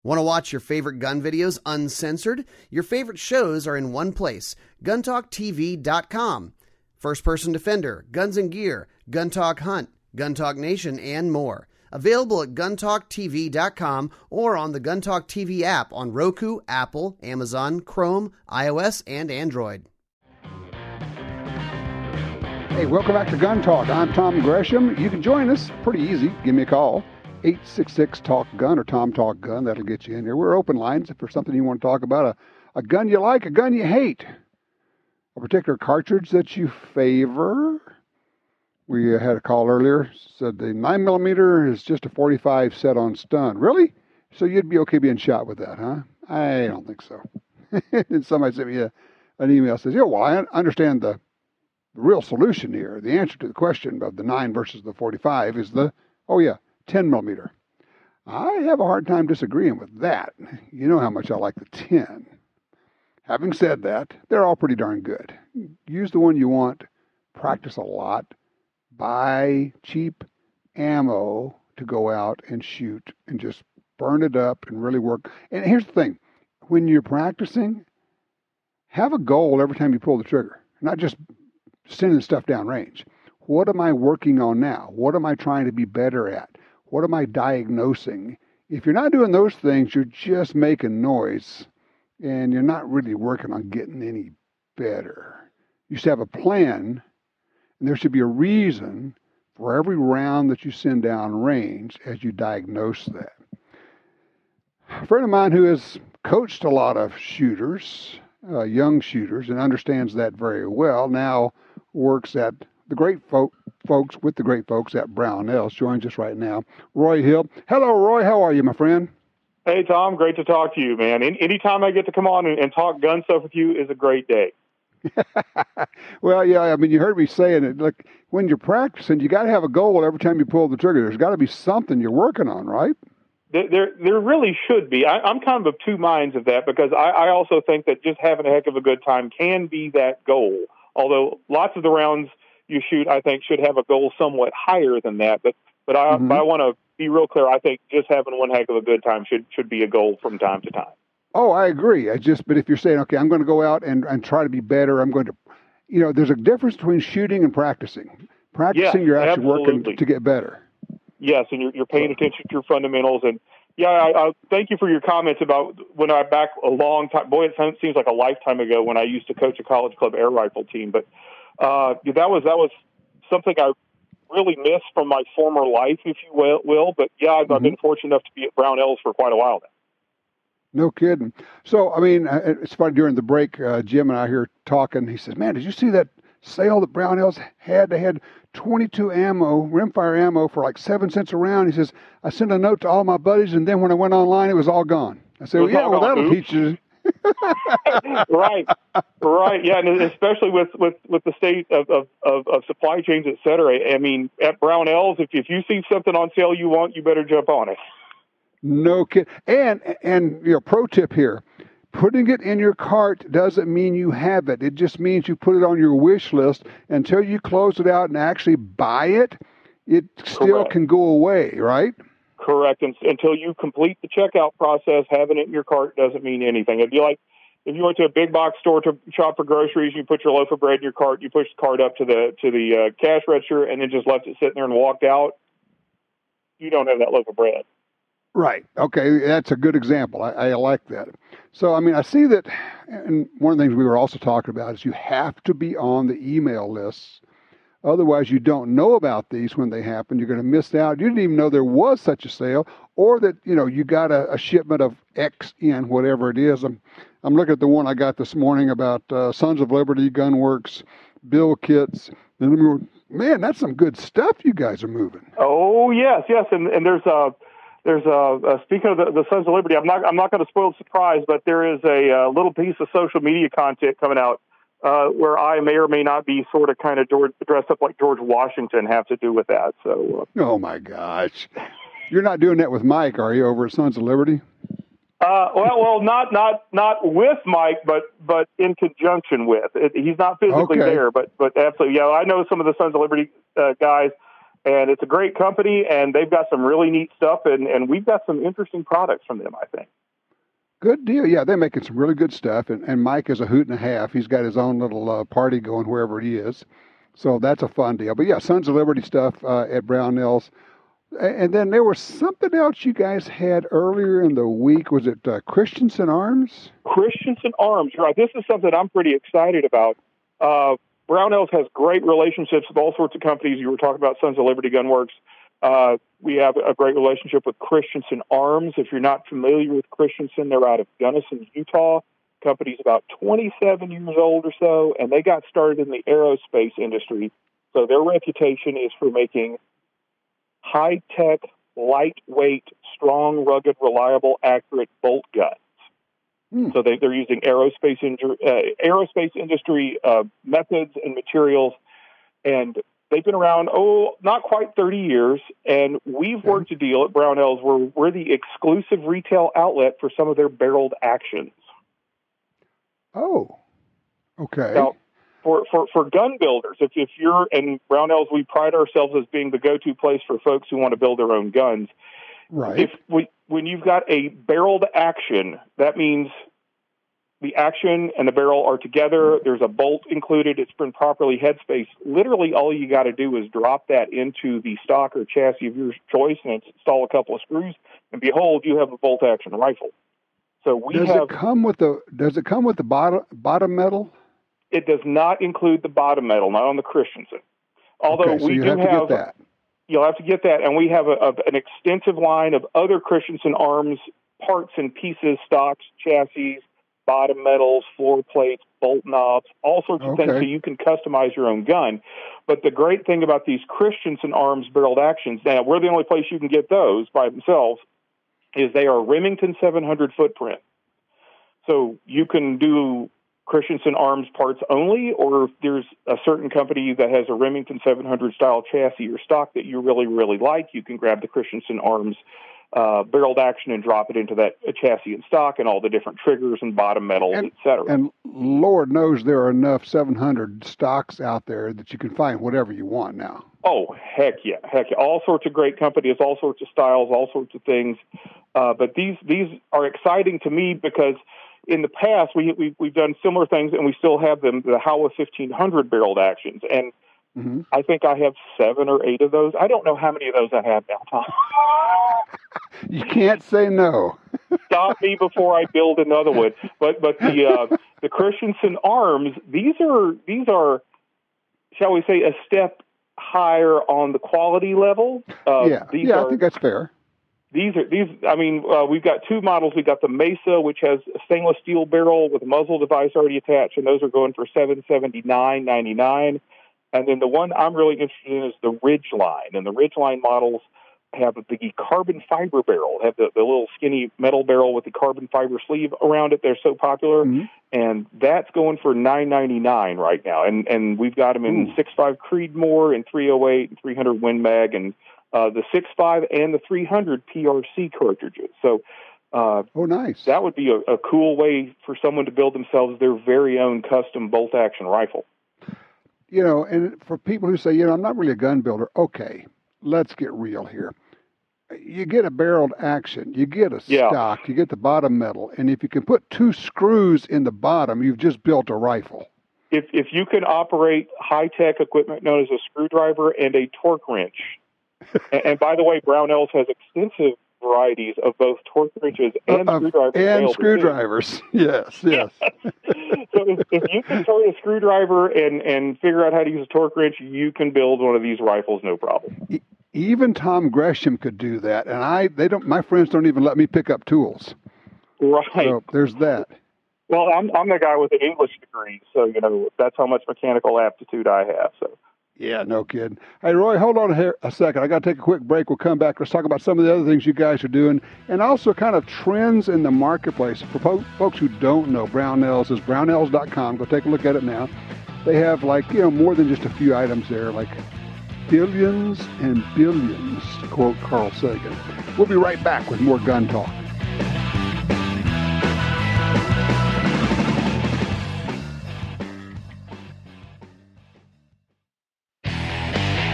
Want to watch your favorite gun videos uncensored? Your favorite shows are in one place, GunTalkTV.com. First Person Defender, Guns and Gear, Gun Talk Hunt, Gun Talk Nation, and more. Available at GunTalkTV.com or on the Gun Talk TV app on Roku, Apple, Amazon, Chrome, iOS, and Android. Hey, welcome back to Gun Talk. I'm Tom Gresham. You can join us. Pretty easy. Give me a call. 866-TALK-GUN or Tom Talk Gun. That'll get you in here. We're open lines if there's something you want to talk about. A gun you like, a gun you hate. A particular cartridge that you favor. We had a call earlier. Said the 9mm is just a 45 set on stun. Really? So you'd be okay being shot with that, huh? I don't think so. And somebody sent me an email that says, yeah, well, I understand the real solution here. The answer to the question of the 9 versus the 45 is the, 10mm. I have a hard time disagreeing with that. You know how much I like the 10. Having said that, they're all pretty darn good. Use the one you want, practice a lot, buy cheap ammo to go out and shoot and just burn it up and really work. And here's the thing. When you're practicing, have a goal every time you pull the trigger, not just sending stuff down range. What am I working on now? What am I trying to be better at? What am I diagnosing? If you're not doing those things, you're just making noise, and you're not really working on getting any better. You should have a plan, and there should be a reason for every round that you send down range as you diagnose that. A friend of mine who has coached a lot of shooters, young shooters, and understands that very well, now works at the great folks with the great folks at Brownells, joins us right now. Roy Hill. Hello, Roy. How are you, my friend? Hey, Tom. Great to talk to you, man. Anytime I get to come on and talk gun stuff with you is a great day. Well, yeah, I mean, you heard me saying it. Look, when you're practicing, you got to have a goal every time you pull the trigger. There's got to be something you're working on, right? There really should be. I'm kind of two minds of that because I also think that just having a heck of a good time can be that goal. Although lots of the rounds you shoot, I think, should have a goal somewhat higher than that. But I want to be real clear. I think just having one heck of a good time should be a goal from time to time. Oh, I agree. But if you're saying, okay, I'm going to go out and try to be better, I'm going to, there's a difference between shooting and practicing. Practicing, you're actually working to get better. Yes, and you're paying attention to your fundamentals. And I thank you for your comments about when I back a long time. Boy, it seems like a lifetime ago when I used to coach a college club air rifle team. But that was something I really missed from my former life, if you will. But I've been fortunate enough to be at Brownells for quite a while now. No kidding. So, I mean, it's funny, during the break, Jim and I here talking, he says, man, did you see that sale that Brownells had? They had 22 ammo, rimfire ammo for like 7 cents a round. He says, I sent a note to all my buddies, and then when I went online, it was all gone. I said, that'll teach you. Right. Yeah, and especially with the state of supply chains, et cetera. I mean, at Brownells, if you see something on sale you want, you better jump on it. No kid. And pro tip here, putting it in your cart doesn't mean you have it. It just means you put it on your wish list until you close it out and actually buy it. It still can go away, right? Correct. Until you complete the checkout process, having it in your cart doesn't mean anything. It'd be like if you went to a big box store to shop for groceries, you put your loaf of bread in your cart, you push the cart up to the cash register, and then just left it sitting there and walked out. You don't have that loaf of bread. Right. Okay. That's a good example. I like that. So, I mean, I see that, and one of the things we were also talking about is you have to be on the email lists. Otherwise, you don't know about these when they happen. You're going to miss out. You didn't even know there was such a sale, or that, you got a shipment of X in, whatever it is. I'm looking at the one I got this morning about Sons of Liberty, Gunworks, Bill Kits. And I'm going, man, that's some good stuff you guys are moving. Oh, yes. And there's speaking of the Sons of Liberty, I'm not going to spoil the surprise, but there is a little piece of social media content coming out where I may or may not be sort of kind of dressed up like George Washington have to do with that. So. Oh my gosh, you're not doing that with Mike, are you, over at Sons of Liberty? Well, not with Mike, but in conjunction with. He's not physically there, but absolutely, yeah. I know some of the Sons of Liberty guys. And it's a great company, and they've got some really neat stuff, and we've got some interesting products from them, I think. Good deal. Yeah, they're making some really good stuff. And Mike is a hoot and a half. He's got his own little party going wherever he is. So that's a fun deal. But yeah, Sons of Liberty stuff at Brownells. And then there was something else you guys had earlier in the week. Was it Christensen Arms? Christensen Arms, right. This is something I'm pretty excited about. Brownells has great relationships with all sorts of companies. You were talking about Sons of Liberty Gunworks. We have a great relationship with Christensen Arms. If you're not familiar with Christensen, they're out of Gunnison, Utah. Company's about 27 years old or so, and they got started in the aerospace industry. So their reputation is for making high-tech, lightweight, strong, rugged, reliable, accurate bolt guns. So they're using aerospace industry methods and materials, and they've been around, not quite 30 years, and we've worked a deal at Brownells where we're the exclusive retail outlet for some of their barreled actions. Oh, okay. Now, for gun builders, if you're in Brownells, we pride ourselves as being the go-to place for folks who want to build their own guns. Right. When you've got a barreled action, that means the action and the barrel are together. There's a bolt included. It's been properly headspaced. Literally, all you got to do is drop that into the stock or chassis of your choice and install a couple of screws, and behold, you have a bolt action rifle. So does it come with the bottom metal? It does not include the bottom metal, not on the Christensen. Although so you have to get that. You'll have to get that, and we have an extensive line of other Christensen Arms parts and pieces, stocks, chassis, bottom metals, floor plates, bolt knobs, all sorts of things, so you can customize your own gun. But the great thing about these Christensen Arms barreled actions, now we're the only place you can get those by themselves, is they are Remington 700 footprint. So you can do Christensen Arms parts only, or if there's a certain company that has a Remington 700 style chassis or stock that you really, really like, you can grab the Christensen Arms barreled action and drop it into that chassis and stock and all the different triggers and bottom metals, et cetera. And Lord knows there are enough 700 stocks out there that you can find whatever you want now. Oh, heck yeah. All sorts of great companies, all sorts of styles, all sorts of things. But these are exciting to me because in the past, we've done similar things, and we still have them, the Howa 1500 barreled actions. And I think I have 7 or 8 of those. I don't know how many of those I have now, Tom. You can't say no. Stop me before I build another one. But the Christensen Arms, these are, shall we say, a step higher on the quality level. I think that's fair. We've got 2 models. We've got the Mesa, which has a stainless steel barrel with a muzzle device already attached, and those are going for $779.99. And then the one I'm really interested in is the Ridgeline. And the Ridgeline models have the carbon fiber barrel, have the little skinny metal barrel with the carbon fiber sleeve around it. They're so popular. And that's going for $999 right now. And we've got them in 6.5 Creedmoor and 308 and 300 Win Mag, and the 6.5 and the 300 PRC cartridges. So nice. That would be a cool way for someone to build themselves their very own custom bolt-action rifle. You know, and for people who say, I'm not really a gun builder, okay, let's get real here. You get a barreled action, you get a stock, you get the bottom metal, and if you can put 2 screws in the bottom, you've just built a rifle. If you can operate high-tech equipment known as a screwdriver and a torque wrench, and by the way, Brownells has extensive varieties of both torque wrenches and screwdrivers. And screwdrivers, yes. So if you can turn a screwdriver and figure out how to use a torque wrench, you can build one of these rifles, no problem. Even Tom Gresham could do that, and my friends don't even let me pick up tools. Right. So there's that. Well, I'm the guy with an English degree, so that's how much mechanical aptitude I have. So. Yeah, no kidding. Hey, Roy, hold on here a second. I got to take a quick break. We'll come back. Let's talk about some of the other things you guys are doing, and also kind of trends in the marketplace. For folks who don't know, Brownells is brownells.com. Go take a look at it now. They have more than just a few items there, like billions and billions, to quote Carl Sagan. We'll be right back with more Gun Talk.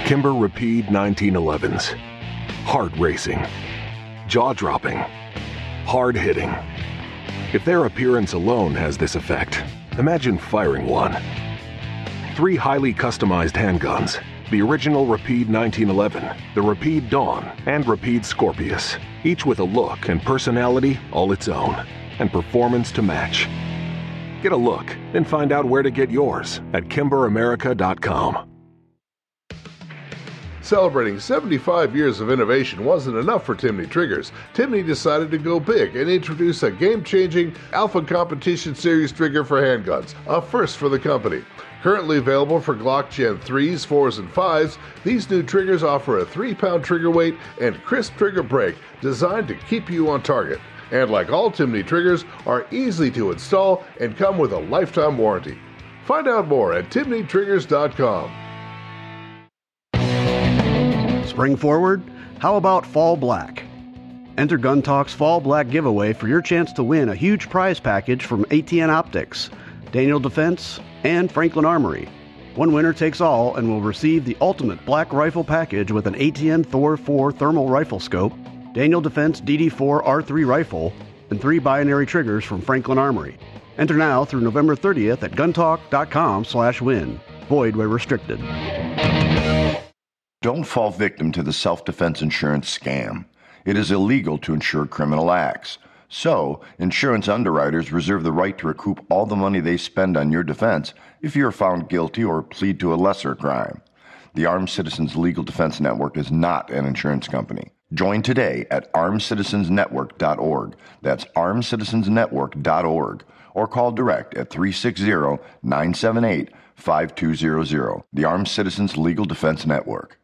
Kimber Rapide 1911s. Heart racing, jaw-dropping, hard-hitting. If their appearance alone has this effect, imagine firing one. 3 highly customized handguns, the original Rapide 1911, the Rapide Dawn, and Rapide Scorpius, each with a look and personality all its own, and performance to match. Get a look, then find out where to get yours at KimberAmerica.com. Celebrating 75 years of innovation wasn't enough for Timney Triggers. Timney decided to go big and introduce a game-changing Alpha Competition Series trigger for handguns, a first for the company. Currently available for Glock Gen 3s, 4s, and 5s, these new triggers offer a 3-pound trigger weight and crisp trigger break designed to keep you on target. And like all Timney triggers, are easy to install and come with a lifetime warranty. Find out more at TimneyTriggers.com. Spring forward? How about Fall Black? Enter Gun Talk's Fall Black giveaway for your chance to win a huge prize package from ATN Optics, Daniel Defense, and Franklin Armory. One winner takes all and will receive the ultimate black rifle package with an ATN Thor 4 thermal rifle scope, Daniel Defense DD4 R3 rifle, and 3 binary triggers from Franklin Armory. Enter now through November 30th at guntalk.com/win. Void where restricted. Don't fall victim to the self-defense insurance scam. It is illegal to insure criminal acts. So, insurance underwriters reserve the right to recoup all the money they spend on your defense if you are found guilty or plead to a lesser crime. The Armed Citizens Legal Defense Network is not an insurance company. Join today at armedcitizensnetwork.org. That's armedcitizensnetwork.org. Or call direct at 360-978-5200. The Armed Citizens Legal Defense Network.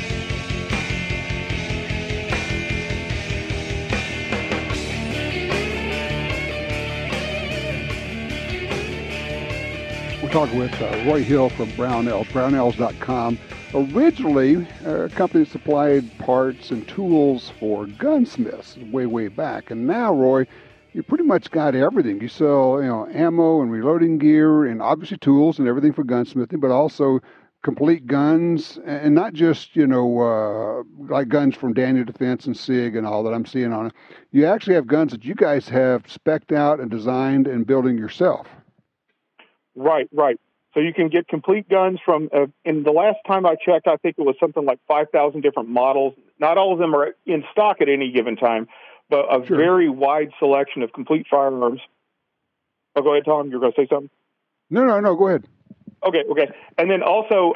We're talking with Roy Hill from Brownells, brownells.com. Originally, a company that supplied parts and tools for gunsmiths way back. And now, Roy, you pretty much got everything. You sell, ammo and reloading gear and obviously tools and everything for gunsmithing, but also complete guns, and not just, like guns from Daniel Defense and SIG and all that I'm seeing on it. You actually have guns that you guys have spec'd out and designed and building yourself. Right. So you can get complete guns from, in the last time I checked, I think it was something like 5,000 different models. Not all of them are in stock at any given time, but a very wide selection of complete firearms. Oh, go ahead, Tom. You're going to say something? No, go ahead. Okay. And then also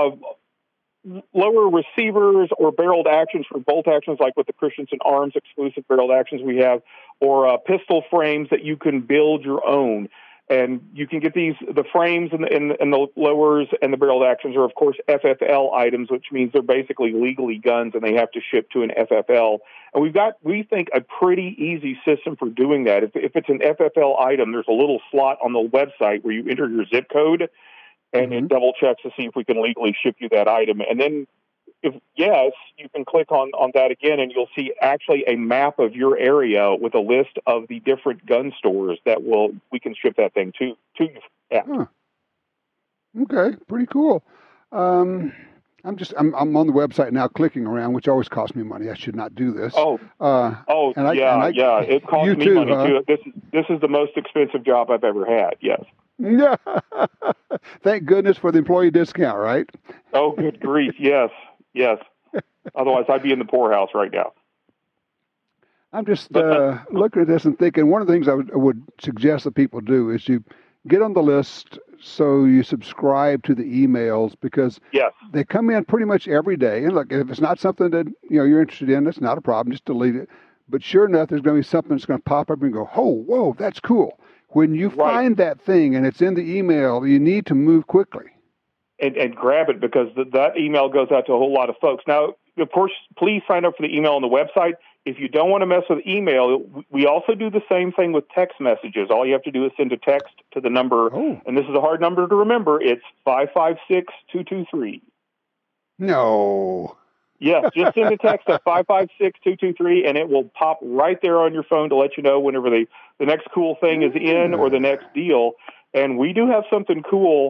lower receivers or barreled actions for bolt actions, like with the Christensen Arms exclusive barreled actions we have, or pistol frames that you can build your own. And you can get the frames and the lowers and the barreled actions are, of course, FFL items, which means they're basically legally guns and they have to ship to an FFL. And we've got, we think, a pretty easy system for doing that. If it's an FFL item, there's a little slot on the website where you enter your zip code and it double checks to see if we can legally ship you that item. And then if yes, you can click on that again, and you'll see actually a map of your area with a list of the different gun stores that we can ship that thing to you at. Huh. Okay, pretty cool. I'm on the website now, clicking around, which always costs me money. I should not do this. It costs me money too. This is the most expensive job I've ever had. Yes. Yeah. Thank goodness for the employee discount, right? Oh, good grief! Yes. Otherwise, I'd be in the poorhouse right now. I'm just looking at this and thinking one of the things I would suggest that people do is you get on the list so you subscribe to the emails, because they come in pretty much every day. And look, if it's not something that you're interested in, that's not a problem. Just delete it. But sure enough, there's going to be something that's going to pop up and go, oh, whoa, that's cool. When you find that thing and it's in the email, you need to move quickly. And grab it, because that email goes out to a whole lot of folks. Now, of course, please sign up for the email on the website. If you don't want to mess with email, we also do the same thing with text messages. All you have to do is send a text to the number, and this is a hard number to remember. It's 556-223. No. Yes, just send a text at 556-223, and it will pop right there on your phone to let you know whenever the next cool thing is in or the next deal. And we do have something cool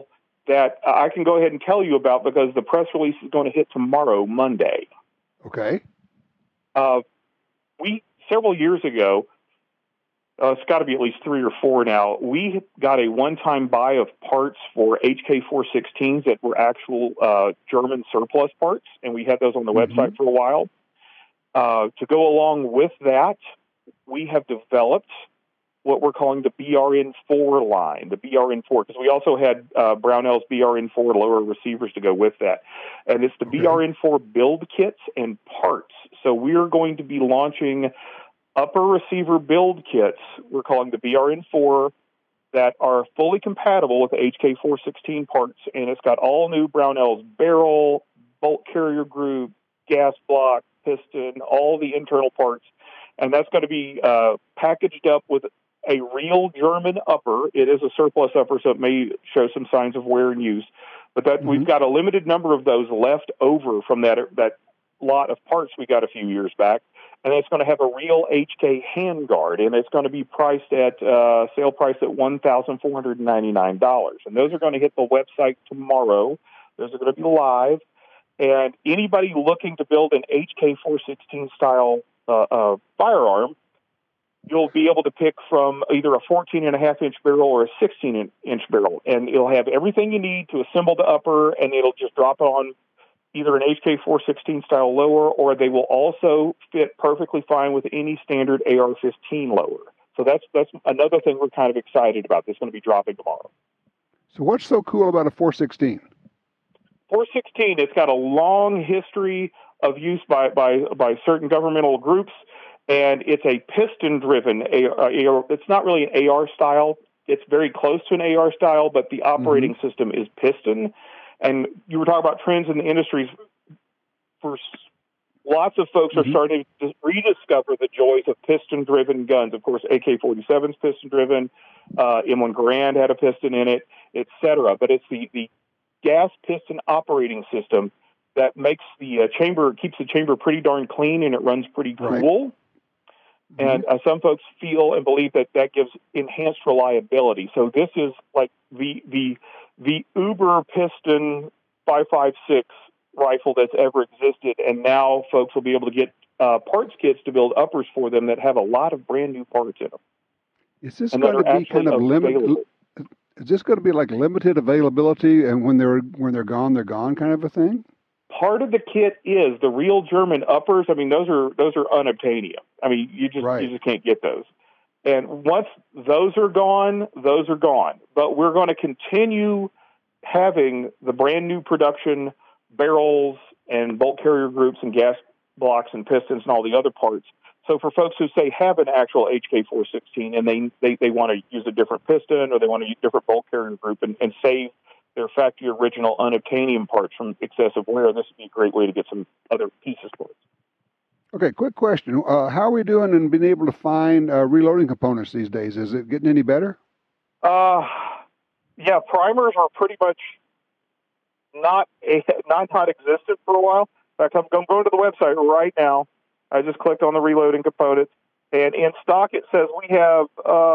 that I can go ahead and tell you about because the press release is going to hit tomorrow, Monday. Okay. Several years ago, it's got to be at least 3 or 4 now, we got a one-time buy of parts for HK416s that were actual German surplus parts, and we had those on the website for a while. To go along with that, we have developed what we're calling the BRN4 line, the BRN4, because we also had Brownell's BRN4 lower receivers to go with that. And it's the BRN4 build kits and parts. So we're going to be launching upper receiver build kits, we're calling the BRN4, that are fully compatible with the HK416 parts. And it's got all new Brownell's barrel, bolt carrier group, gas block, piston, all the internal parts. And that's going to be packaged up with a real German upper. It is a surplus upper, so it may show some signs of wear and use. But that we've got a limited number of those left over from that lot of parts we got a few years back. And it's going to have a real HK handguard, and it's going to be priced at sale price at $1,499. And those are going to hit the website tomorrow. Those are going to be live. And anybody looking to build an HK416 style firearm, you'll be able to pick from either a 14.5-inch barrel or a 16-inch barrel. And it'll have everything you need to assemble the upper, and it'll just drop on either an HK416 style lower, or they will also fit perfectly fine with any standard AR-15 lower. So that's another thing we're kind of excited about. That's going to be dropping tomorrow. So what's so cool about a 416? 416, it's got a long history of use by certain governmental groups, and it's a piston-driven AR. It's not really an AR style. It's very close to an AR style, but the operating system is piston. And you were talking about trends in the industries. Lots of folks are starting to rediscover the joys of piston-driven guns. Of course, AK-47's piston-driven. M1 Garand had a piston in it, etc. But it's the gas piston operating system that makes the keeps the chamber pretty darn clean, and it runs pretty cool. And some folks feel and believe that gives enhanced reliability. So this is like the Uber piston 5.56 rifle that's ever existed, and now folks will be able to get parts kits to build uppers for them that have a lot of brand new parts in them. Is this going to be kind of limited? Is this going to be like limited availability, and when they're gone, they're gone, kind of a thing? Part of the kit is the real German uppers. I mean, those are unobtainium. I mean, you just can't get those. And once those are gone, those are gone. But we're going to continue having the brand new production barrels and bolt carrier groups and gas blocks and pistons and all the other parts. So for folks who say have an actual HK416 and they want to use a different piston or they want to use a different bolt carrier group and save their factory original unobtainium parts from excessive wear, this would be a great way to get some other pieces for it. Okay, quick question. How are we doing in being able to find reloading components these days? Is it getting any better? Yeah, primers are pretty much not existent for a while. In fact, I'm going to the website right now. I just clicked on the reloading components, and in stock it says we have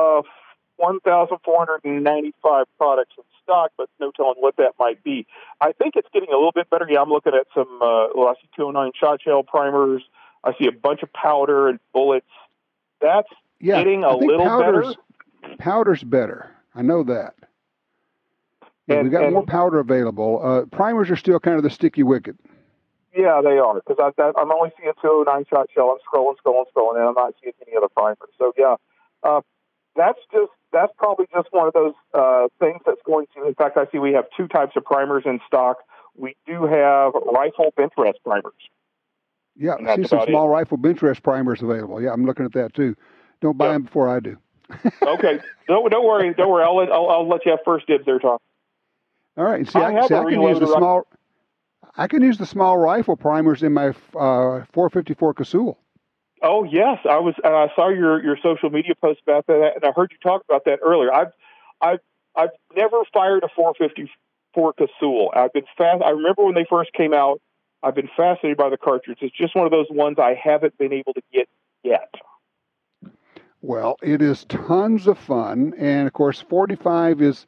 1,495 products in stock, but no telling what that might be. I think it's getting a little bit better. Yeah, I'm looking at some I see 209 shot shell primers. I see a bunch of powder and bullets. That's getting a little better. Powder's better. I know that. We've got more powder available. Primers are still kind of the sticky wicket. Yeah, they are, because I'm only seeing 209 shot shell. I'm scrolling, and I'm not seeing any other primers. So, yeah, that's probably just one of those things that's going to, in fact, I see we have 2 types of primers in stock. We do have rifle bench rest primers. Yeah, I see some small rifle bench rest primers available. Yeah, I'm looking at that, too. Don't buy them before I do. Okay. Don't worry. I'll let you have first dibs there, Tom. All right. See, I can use the small rifle primers in my 454 Casull. Oh yes, I saw your social media post about that, and I heard you talk about that earlier. I've never fired a 454 Casull. I remember when they first came out. I've been fascinated by the cartridge. It's just one of those ones I haven't been able to get yet. Well, it is tons of fun, and of course, 45 is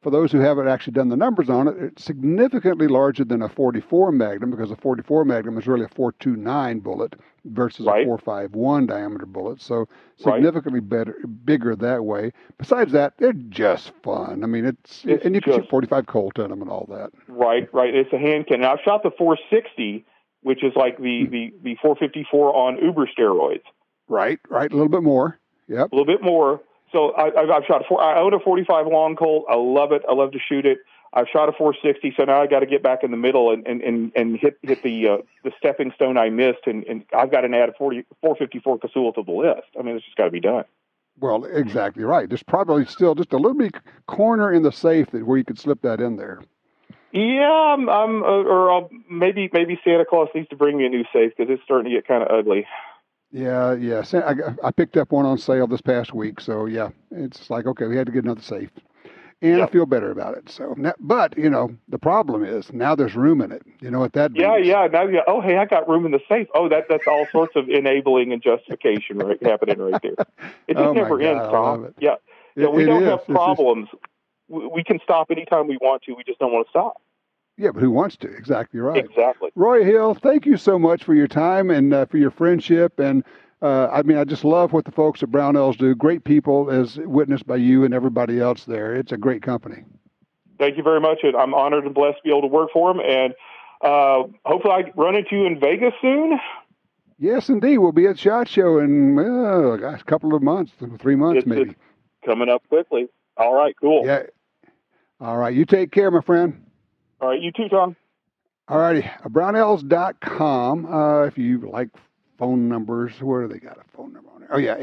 For those who haven't actually done the numbers on it, it's significantly larger than a .44 Magnum, because a .44 Magnum is really a .429 bullet versus Right. a .451 diameter bullet. So significantly bigger that way. Besides that, they're just fun. I mean, and you can shoot .45 Colt in them and all that. Right. It's a hand cannon. I've shot the .460, which is like the .454 on Uber steroids. Right. A little bit more. Yep. A little bit more. So I've shot I own a .45 long Colt. I love it. I love to shoot it. I've shot a .460, so now I got to get back in the middle and hit the stepping stone I missed, and I've got to add a .454 Casull to the list. I mean, it's just got to be done. Well, exactly right. There's probably still just a little bit corner in the safe where you could slip that in there. Yeah, maybe Santa Claus needs to bring me a new safe because it's starting to get kind of ugly. Yeah. I picked up one on sale this past week, so yeah, it's like, okay, we had to get another safe. And I feel better about it. So, but the problem is now there's room in it. You know what that means? Yeah. Now, oh, hey, I got room in the safe. Oh, that's all sorts of enabling and justification happening right there. It just never ends, Tom. Yeah. We don't have problems. We can stop anytime we want to. We just don't want to stop. Yeah, but who wants to? Exactly right. Exactly. Roy Hill, thank you so much for your time and for your friendship. And I just love what the folks at Brownells do. Great people, as witnessed by you and everybody else there. It's a great company. Thank you very much. And I'm honored and blessed to be able to work for them. And hopefully I run into you in Vegas soon. Yes, indeed. We'll be at SHOT Show in a couple of months, 3 months maybe. It's coming up quickly. All right, cool. Yeah. All right. You take care, my friend. All right. You too, Tom. All righty. Brownells.com. If you like phone numbers, where do they got a phone number on there? Oh, yeah,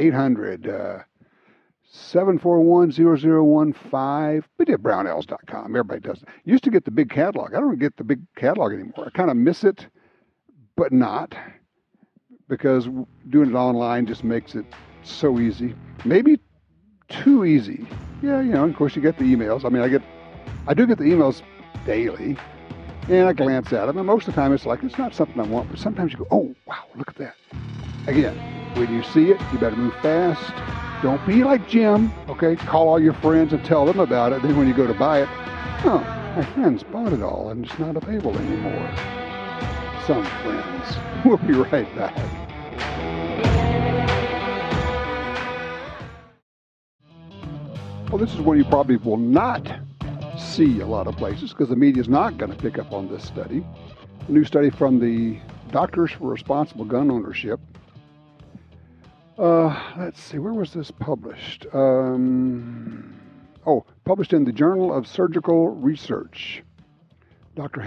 800-741-0015. But at Brownells.com. Everybody does it. Used to get the big catalog. I don't get the big catalog anymore. I kind of miss it, but not, because doing it online just makes it so easy. Maybe too easy. Yeah, of course you get the emails. I mean, I do get the emails daily, and I glance at them, and most of the time it's like, it's not something I want, but sometimes you go, oh, wow, look at that. Again, when you see it, you better move fast. Don't be like Jim, okay? Call all your friends and tell them about it. Then when you go to buy it, oh, my friends bought it all, and it's not available anymore. Some friends. We'll be right back. Well, this is one you probably will not see a lot of places because the media is not going to pick up on this study. A new study from the Doctors for Responsible Gun Ownership. Let's see, where was this published? Published in the Journal of Surgical Research. Dr.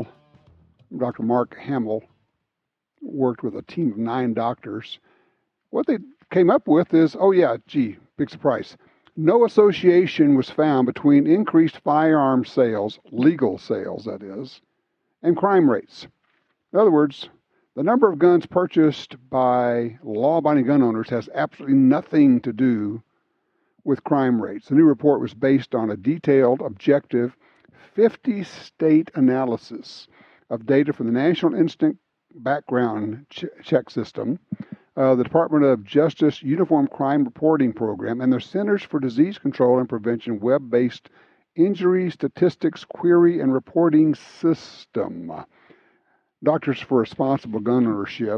Mark Hamill worked with a team of 9 doctors. What they came up with is, big surprise. No association was found between increased firearm sales, legal sales that is, and crime rates. In other words, the number of guns purchased by law-abiding gun owners has absolutely nothing to do with crime rates. The new report was based on a detailed, objective, 50-state analysis of data from the National Instant Background Check System, the Department of Justice Uniform Crime Reporting Program, and the Centers for Disease Control and Prevention web-based injury statistics query and reporting system. Doctors for Responsible Gun Ownership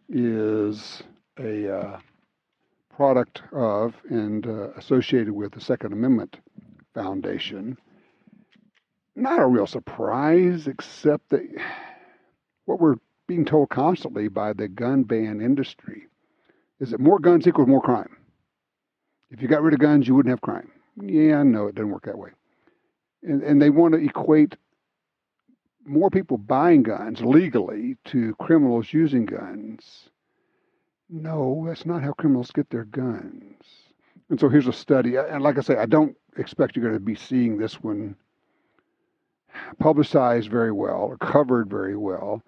is a product of and associated with the Second Amendment Foundation. Not a real surprise, except that what we're being told constantly by the gun ban industry is that more guns equals more crime. If you got rid of guns, you wouldn't have crime. Yeah, no, it doesn't work that way. And they want to equate more people buying guns legally to criminals using guns. No, that's not how criminals get their guns. And so here's a study. And like I say, I don't expect you're going to be seeing this one publicized very well or covered very well.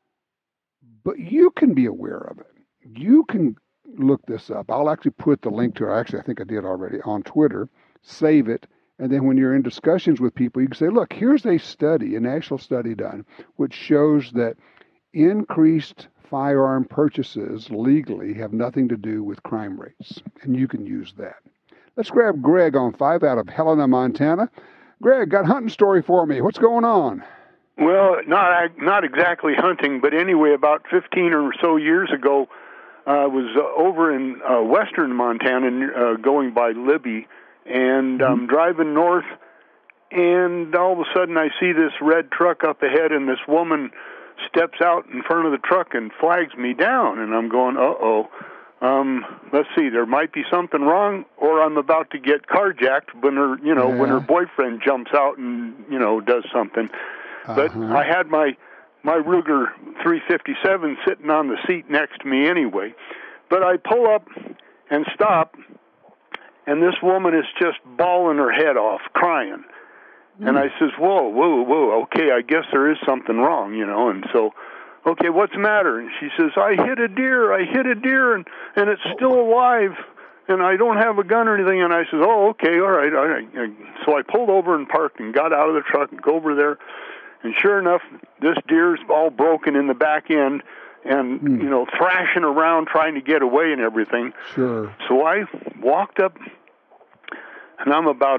But you can be aware of it. You can look this up. I'll actually put the link to it. Actually, I think I did already on Twitter. Save it. And then when you're in discussions with people, you can say, look, here's a study, a national study done, which shows that increased firearm purchases legally have nothing to do with crime rates. And you can use that. Let's grab Greg on 5 out of Helena, Montana. Greg, got a hunting story for me. What's going on? Well, not exactly hunting, but anyway, about 15 or so years ago, I was over in western Montana, going by Libby, and I'm driving north, and all of a sudden I see this red truck up ahead, and this woman steps out in front of the truck and flags me down, and I'm going, uh-oh. Let's see, there might be something wrong, or I'm about to get carjacked when her boyfriend jumps out and, does something. But I had my Ruger 357 sitting on the seat next to me anyway. But I pull up and stop, and this woman is just bawling her head off, crying. And I says, whoa, okay, I guess there is something wrong, and so, okay, what's the matter? And she says, I hit a deer, and it's still alive, and I don't have a gun or anything. And I says, oh, okay, all right. So I pulled over and parked and got out of the truck and go over there. And sure enough, this deer's all broken in the back end and, thrashing around trying to get away and everything. Sure. So I walked up, and I'm about,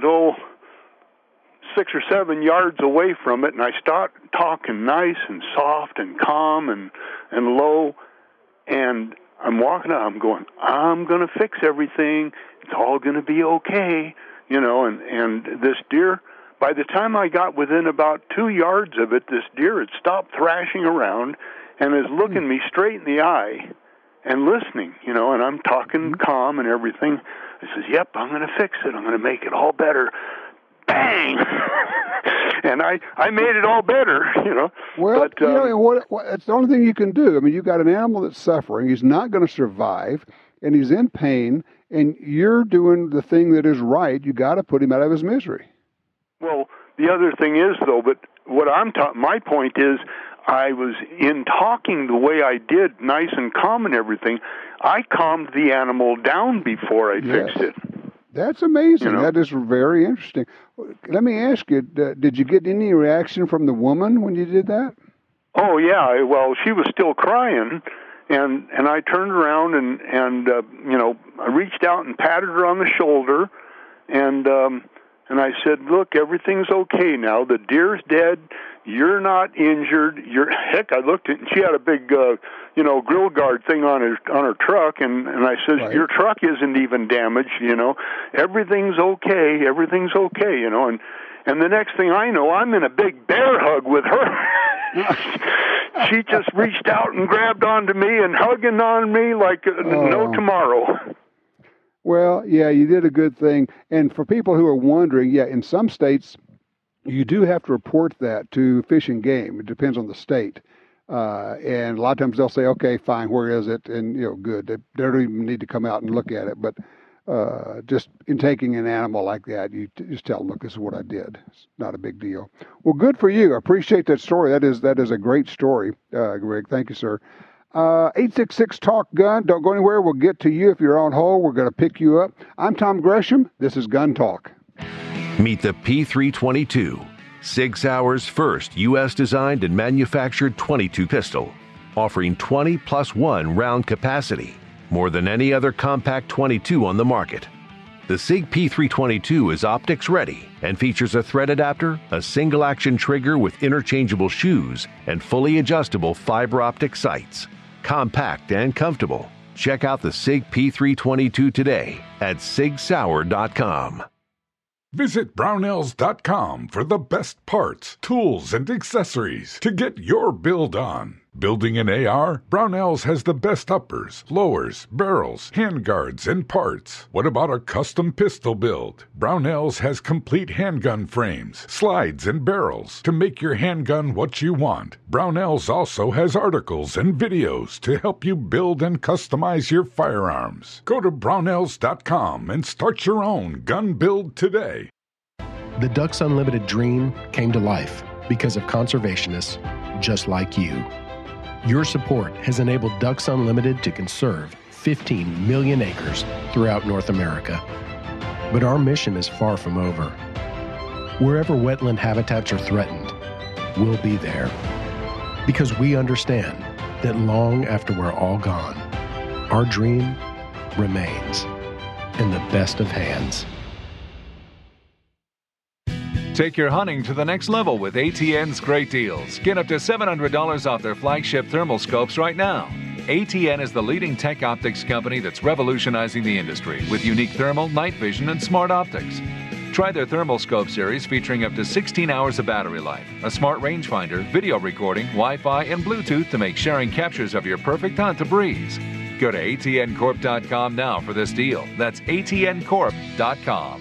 6 or 7 yards away from it, and I start talking nice and soft and calm and low, and I'm walking up, I'm going, I'm going to fix everything. It's all going to be okay, and this deer, by the time I got within about 2 yards of it, this deer had stopped thrashing around and is looking me straight in the eye and listening, and I'm talking calm and everything. I says, yep, I'm going to fix it. I'm going to make it all better. Bang! And I made it all better, Well, but, it's the only thing you can do. I mean, you've got an animal that's suffering. He's not going to survive, and he's in pain, and you're doing the thing that is right. You got to put him out of his misery. Well, the other thing is, though, but what my point is, I was in talking the way I did, nice and calm and everything, I calmed the animal down before I fixed it. That's amazing. That is very interesting. Let me ask you, did you get any reaction from the woman when you did that? Oh, yeah. Well, she was still crying, and I turned around and I reached out and patted her on the shoulder, and I said, look, everything's okay now. The deer's dead. You're not injured. Heck, I looked at, and she had a big, grill guard thing on her truck, and I said, right. Your truck isn't even damaged, Everything's okay. Everything's okay, and the next thing I know, I'm in a big bear hug with her. She just reached out and grabbed onto me and hugging on me like no tomorrow. Well, yeah, you did a good thing. And for people who are wondering, in some states, you do have to report that to Fish and Game. It depends on the state. And a lot of times they'll say, okay, fine, where is it? And, good. They don't even need to come out and look at it. But just in taking an animal like that, you just tell them, look, this is what I did. It's not a big deal. Well, good for you. I appreciate that story. That is a great story, Greg. Thank you, sir. 866-TALK-GUN. Don't go anywhere. We'll get to you if you're on hold. We're going to pick you up. I'm Tom Gresham. This is Gun Talk. Meet the P322, Sig Sauer's first U.S.-designed and manufactured .22 pistol, offering 20+1 round capacity, more than any other compact .22 on the market. The SIG P322 is optics ready and features a thread adapter, a single-action trigger with interchangeable shoes, and fully adjustable fiber optic sights. Compact and comfortable. Check out the SIG P322 today at sigsauer.com. Visit Brownells.com for the best parts, tools, and accessories to get your build on. Building an AR? Brownells has the best uppers, lowers, barrels, handguards, and parts. What about a custom pistol build? Brownells has complete handgun frames, slides, and barrels to make your handgun what you want. Brownells also has articles and videos to help you build and customize your firearms. Go to Brownells.com and start your own gun build today. The Ducks Unlimited dream came to life because of conservationists just like you. Your support has enabled Ducks Unlimited to conserve 15 million acres throughout North America. But our mission is far from over. Wherever wetland habitats are threatened, we'll be there. Because we understand that long after we're all gone, our dream remains in the best of hands. Take your hunting to the next level with ATN's great deals. Get up to $700 off their flagship thermal scopes right now. ATN is the leading tech optics company that's revolutionizing the industry with unique thermal, night vision, and smart optics. Try their thermal scope series featuring up to 16 hours of battery life, a smart rangefinder, video recording, Wi-Fi, and Bluetooth to make sharing captures of your perfect hunt a breeze. Go to atncorp.com now for this deal. That's atncorp.com.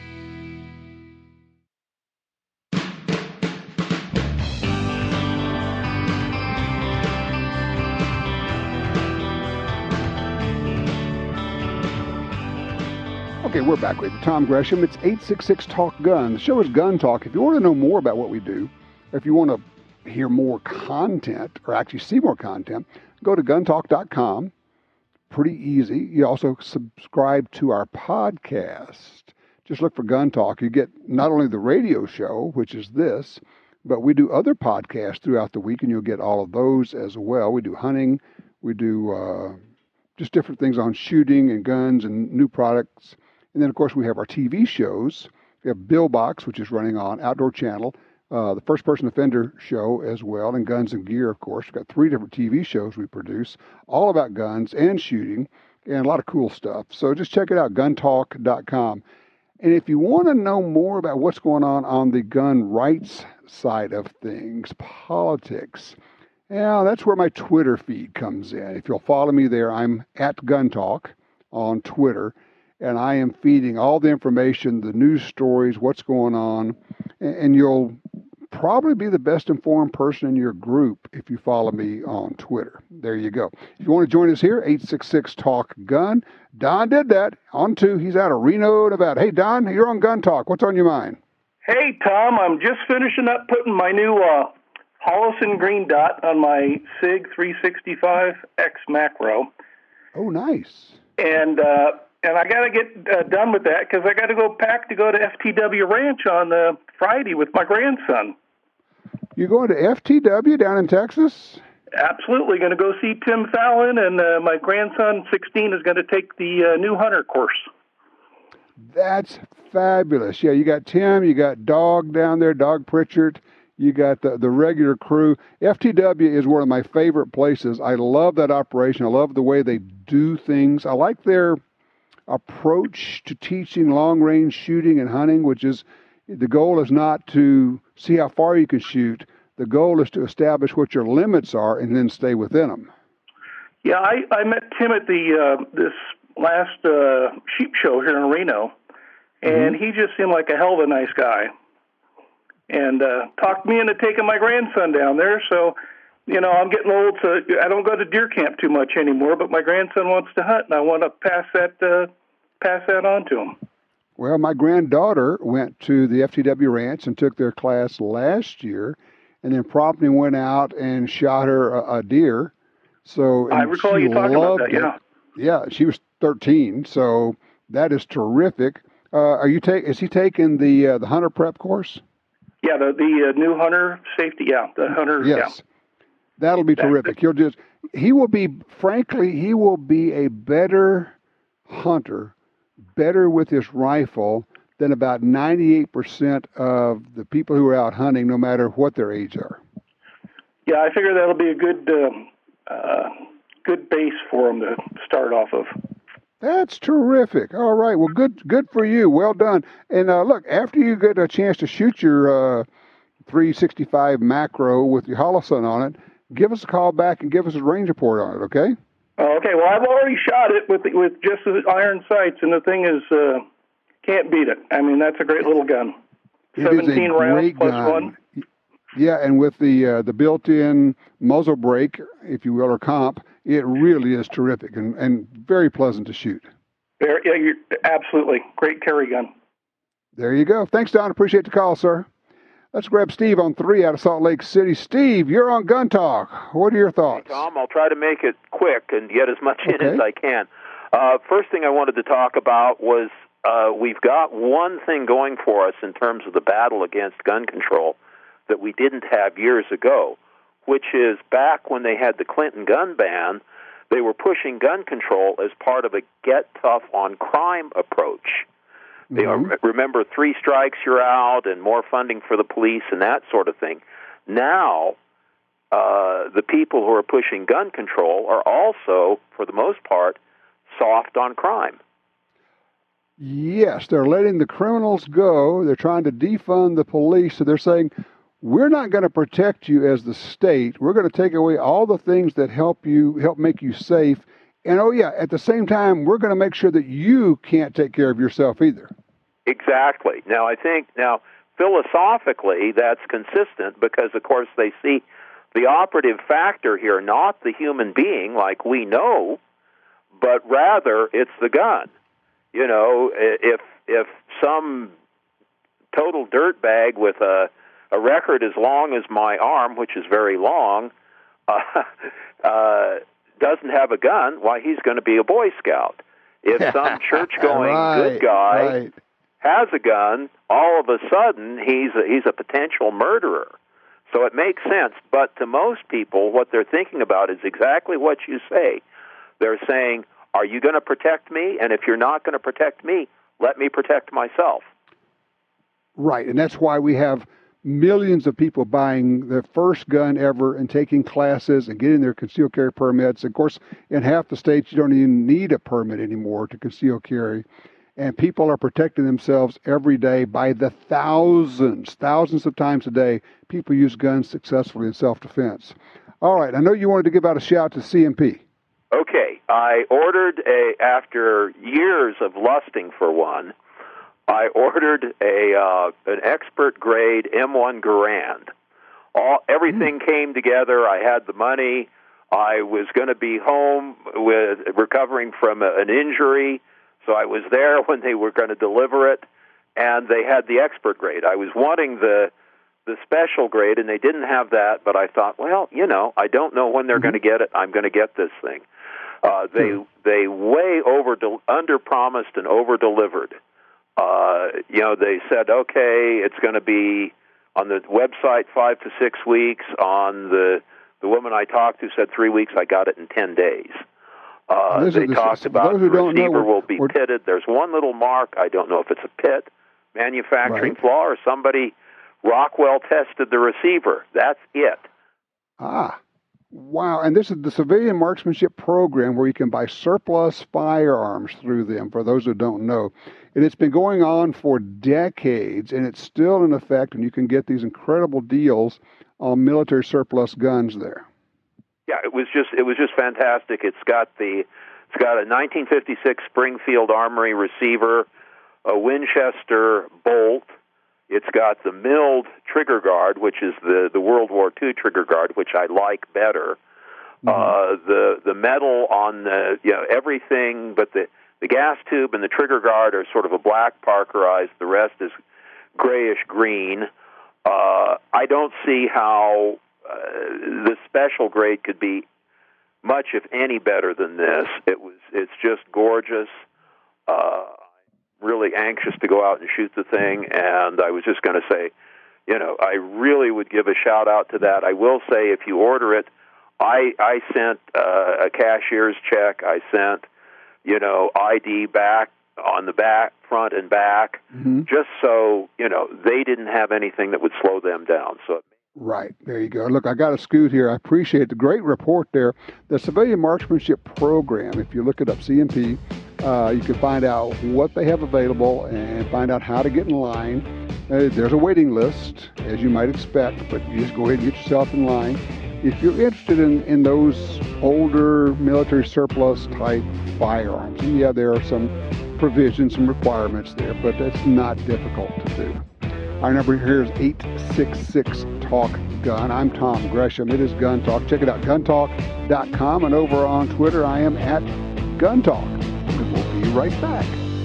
Okay, we're back with Tom Gresham. It's 866 Talk Gun. The show is Gun Talk. If you want to know more about what we do, or if you want to hear more content, or actually see more content, go to guntalk.com. Pretty easy. You also subscribe to our podcast. Just look for Gun Talk. You get not only the radio show, which is this, but we do other podcasts throughout the week, and you'll get all of those as well. We do hunting. We do just different things on shooting and guns and new products. And then, of course, we have our TV shows. We have Bill Box, which is running on Outdoor Channel, the First Person Offender show as well, and Guns and Gear, of course. We've got 3 different TV shows we produce, all about guns and shooting, and a lot of cool stuff. So just check it out, guntalk.com. And if you want to know more about what's going on the gun rights side of things, politics, that's where my Twitter feed comes in. If you'll follow me there, I'm at Gun Talk on Twitter. And I am feeding all the information, the news stories, what's going on, and you'll probably be the best informed person in your group if you follow me on Twitter. There you go. If you want to join us here, 866 Talk Gun. Don did that. He's out of Reno, Nevada. Hey, Don, you're on Gun Talk. What's on your mind? Hey, Tom, I'm just finishing up putting my new Holosun green dot on my SIG 365X macro. Oh, nice. And I got to get done with that because I got to go pack to go to FTW Ranch on Friday with my grandson. You're going to FTW down in Texas? Absolutely. Going to go see Tim Fallon, and my grandson, 16, is going to take the new hunter course. That's fabulous. Yeah, you got Tim, you got Dog down there, Dog Pritchard. You got the regular crew. FTW is one of my favorite places. I love that operation. I love the way they do things. I like their approach to teaching long-range shooting and hunting, which is the goal is not to see how far you can shoot. The goal is to establish what your limits are and then stay within them. Yeah, I met Tim at this last sheep show here in Reno, and he just seemed like a hell of a nice guy. And talked me into taking my grandson down there. So, I'm getting old, so I don't go to deer camp too much anymore. But my grandson wants to hunt, and I want to pass that on to him. Well, my granddaughter went to the FTW Ranch and took their class last year, and then promptly went out and shot her a deer. So I recall you talking about that. Yeah. Yeah, she was 13, so that is terrific. Is he taking the hunter prep course? Yeah, the new hunter safety. Yeah, the hunter. Yes, that'll be terrific. He will be a better hunter, better with his rifle than about 98% of the people who are out hunting, no matter what their age are. Yeah, I figure that'll be a good base for him to start off of. That's terrific. All right. Well, good for you. Well done. And look, after you get a chance to shoot your 365 macro with your Holosun on it, give us a call back and give us a range report on it, okay? Okay. Well, I've already shot it with just the iron sights, and the thing is, can't beat it. I mean, that's a great little gun. It 17 rounds plus gun. 1. Yeah, and with the built-in muzzle brake, if you will, or comp, it really is terrific and very pleasant to shoot. Yeah, absolutely. Great carry gun. There you go. Thanks, Don. Appreciate the call, sir. Let's grab Steve on 3 out of Salt Lake City. Steve, you're on Gun Talk. What are your thoughts? Hey, Tom, I'll try to make it quick and get as much in as I can. First thing I wanted to talk about was we've got one thing going for us in terms of the battle against gun control that we didn't have years ago, which is back when they had the Clinton gun ban, they were pushing gun control as part of a get tough on crime approach. You know, remember, 3 strikes, you're out, and more funding for the police and that sort of thing. Now, the people who are pushing gun control are also, for the most part, soft on crime. Yes, they're letting the criminals go. They're trying to defund the police. So they're saying, we're not going to protect you as the state. We're going to take away all the things that help make you safe. And, at the same time, we're going to make sure that you can't take care of yourself either. Exactly. Now, I think, philosophically, that's consistent because, of course, they see the operative factor here, not the human being like we know, but rather it's the gun. You know, if some total dirtbag with a record as long as my arm, which is very long, doesn't have a gun, why, he's going to be a Boy Scout. If some church-going good guy has a gun, all of a sudden he's a potential murderer. So it makes sense. But to most people, what they're thinking about is exactly what you say. They're saying, are you going to protect me? And if you're not going to protect me, let me protect myself. Right, and that's why we have millions of people buying their first gun ever and taking classes and getting their concealed carry permits. Of course, in half the states, you don't even need a permit anymore to conceal carry. And people are protecting themselves every day by the thousands of times a day. People use guns successfully in self-defense. All right, I know you wanted to give out a shout to CMP. Okay, I ordered after years of lusting for one, I ordered an expert grade M1 Garand. Everything came together. I had the money. I was going to be home recovering from an injury, so I was there when they were going to deliver it, and they had the expert grade. I was wanting the special grade, and they didn't have that, but I thought, well, I don't know when they're going to get it. I'm going to get this thing. They way under-promised and over-delivered. They said, okay, it's going to be on the website 5 to 6 weeks. On the woman I talked to said 3 weeks. I got it in 10 days. They talked about the receiver will be pitted. There's one little mark. I don't know if it's a pit, manufacturing flaw, or somebody Rockwell tested the receiver. That's it. Wow. And this is the Civilian Marksmanship Program, where you can buy surplus firearms through them, for those who don't know. And it's been going on for decades, and it's still in effect, and you can get these incredible deals on military surplus guns there. Yeah, it was just fantastic. It's got a 1956 Springfield Armory receiver, a Winchester bolt. It's got the milled trigger guard, which is the World War II trigger guard, which I like better. The metal on everything, but the gas tube and the trigger guard are sort of a black parkerized. The rest is grayish green. I don't see how the special grade could be much, if any, better than this. It's just gorgeous. Really anxious to go out and shoot the thing, and I was just going to say, I really would give a shout out to that. I will say, if you order it, I sent a cashier's check. I sent, ID back on the back, front and back, just so, they didn't have anything that would slow them down. So. Right. There you go. Look, I got a scoot here. I appreciate the great report there. The Civilian Marksmanship Program, if you look it up, CMP, you can find out what they have available and find out how to get in line. There's a waiting list, as you might expect, but you just go ahead and get yourself in line. If you're interested in those older military surplus type firearms, and there are some provisions, some requirements there, but it's not difficult to do. Our number here is 866-TALK-GUN. I'm Tom Gresham. It is Gun Talk. Check it out, guntalk.com. And over on Twitter, I am at Gun Talk. And we'll be right back.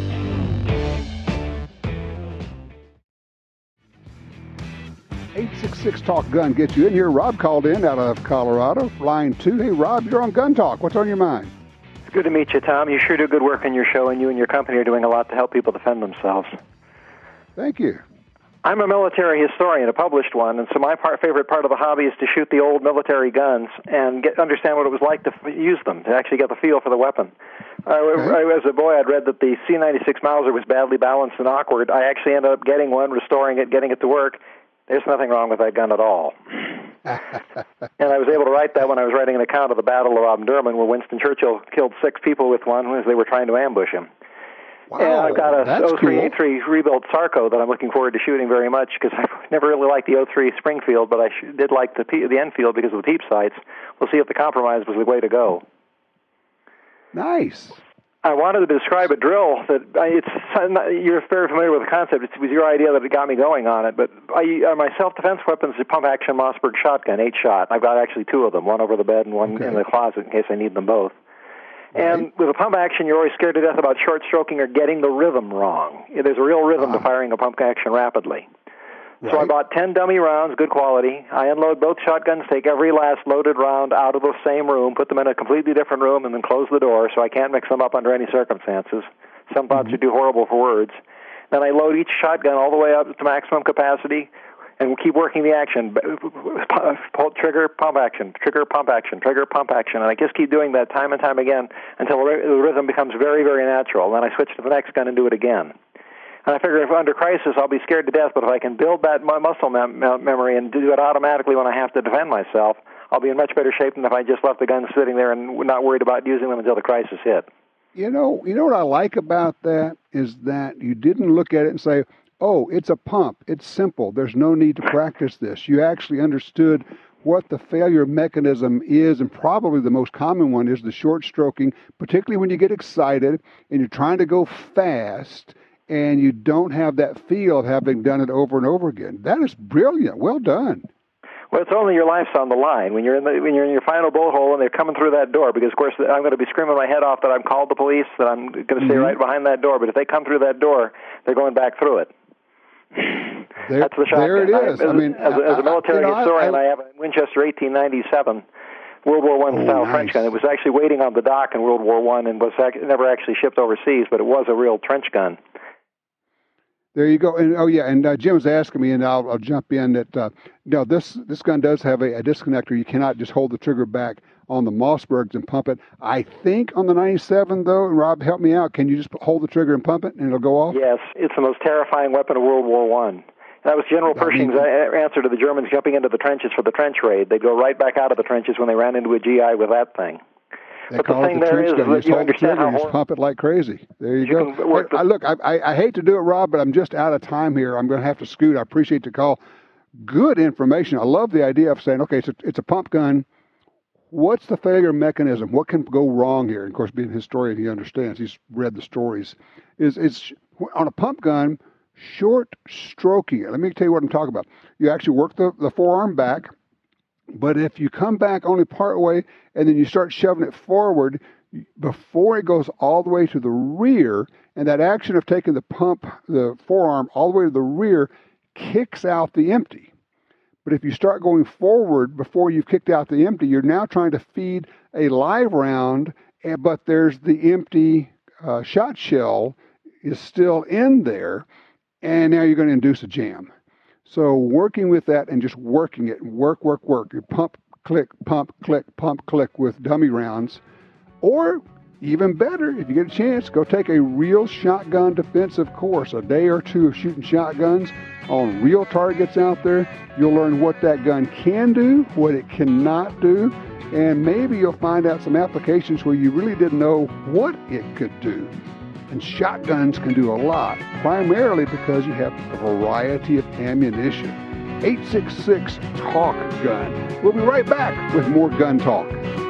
"866-TALK-GUN" gets you in here. Rob called in out of Colorado, line 2. Hey, Rob, you're on Gun Talk. What's on your mind? It's good to meet you, Tom. You sure do good work on your show, and you and your company are doing a lot to help people defend themselves. Thank you. I'm a military historian, a published one, and so my favorite part of the hobby is to shoot the old military guns and understand what it was like to use them, to actually get the feel for the weapon. As a boy, I'd read that the C96 Mauser was badly balanced and awkward. I actually ended up getting one, restoring it, getting it to work. There's nothing wrong with that gun at all. And I was able to write that when I was writing an account of the Battle of Omdurman, where Winston Churchill killed 6 people with one as they were trying to ambush him. Wow, and I've got a that's 0383 rebuilt Sarco that I'm looking forward to shooting very much, because I never really liked the 03 Springfield, but I did like the Enfield because of the peep sights. We'll see if the compromise was the way to go. Nice. I wanted to describe a drill that you're very familiar with the concept. It was your idea that it got me going on it. But my self-defense weapons is a pump-action Mossberg shotgun, 8-shot. I've got actually 2 of them, one over the bed and one in the closet in case I need them both. And with a pump action, you're always scared to death about short stroking or getting the rhythm wrong. There's a real rhythm to firing a pump action rapidly. Right. So I bought 10 dummy rounds, good quality. I unload both shotguns, take every last loaded round out of the same room, put them in a completely different room, and then close the door so I can't mix them up under any circumstances. Some thoughts are too horrible for words. Then I load each shotgun all the way up to maximum capacity, and we'll keep working the action. Trigger, pump action, trigger, pump action, trigger, pump action. And I just keep doing that time and time again until the rhythm becomes very, very natural. Then I switch to the next gun and do it again. And I figure if under crisis I'll be scared to death, but if I can build that muscle memory and do it automatically when I have to defend myself, I'll be in much better shape than if I just left the guns sitting there and not worried about using them until the crisis hit. You know what I like about that is that you didn't look at it and say, oh, it's a pump. It's simple. There's no need to practice this. You actually understood what the failure mechanism is, and probably the most common one is the short stroking, particularly when you get excited and you're trying to go fast and you don't have that feel of having done it over and over again. That is brilliant. Well done. Well, it's only your life's on the line when you're in your final bullet hole and they're coming through that door. Because of course I'm going to be screaming my head off that I've called the police, that I'm going to stay right behind that door. But if they come through that door, they're going back through it. That's the shotgun. There it is. As a military historian, I have a Winchester 1897 World War I style trench gun. It was actually waiting on the dock in World War I and was never actually shipped overseas, but it was a real trench gun. There you go. And Jim was asking me, and I'll jump in that this gun does have a disconnector. You cannot just hold the trigger back on the Mossbergs and pump it. I think on the 97, though, and Rob, help me out, can you just hold the trigger and pump it and it'll go off? Yes, it's the most terrifying weapon of World War I. That was General Pershing's answer to the Germans jumping into the trenches for the trench raid. They'd go right back out of the trenches when they ran into a GI with that thing. But the thing there is that you understand how just pump it like crazy. There you go. Look, I hate to do it, Rob, but I'm just out of time here. I'm going to have to scoot. I appreciate the call. Good information. I love the idea of saying, okay, it's a pump gun. What's the failure mechanism? What can go wrong here? And of course, being a historian, he understands. He's read the stories. It's on a pump gun, short stroking it. Let me tell you what I'm talking about. You actually work the forearm back, but if you come back only part way and then you start shoving it forward before it goes all the way to the rear, and that action of taking the forearm all the way to the rear kicks out the empty. But if you start going forward before you've kicked out the empty, you're now trying to feed a live round, but there's the empty shot shell is still in there, and now you're going to induce a jam. So working with that and just working it, work. You pump, click with dummy rounds. Or even better, if you get a chance, go take a real shotgun defensive course, a day or two of shooting shotguns on real targets out there. You'll learn what that gun can do, what it cannot do, and maybe you'll find out some applications where you really didn't know what it could do. And shotguns can do a lot, primarily because you have a variety of ammunition. 866-TALK-GUN. We'll be right back with more Gun Talk.